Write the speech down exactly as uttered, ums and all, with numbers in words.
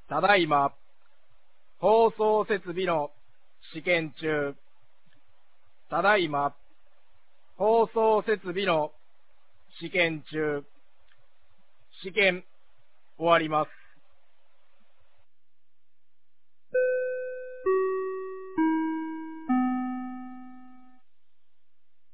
ただいま、放送設備の試験中。ただいま、放送設備の試験中。試験終わります。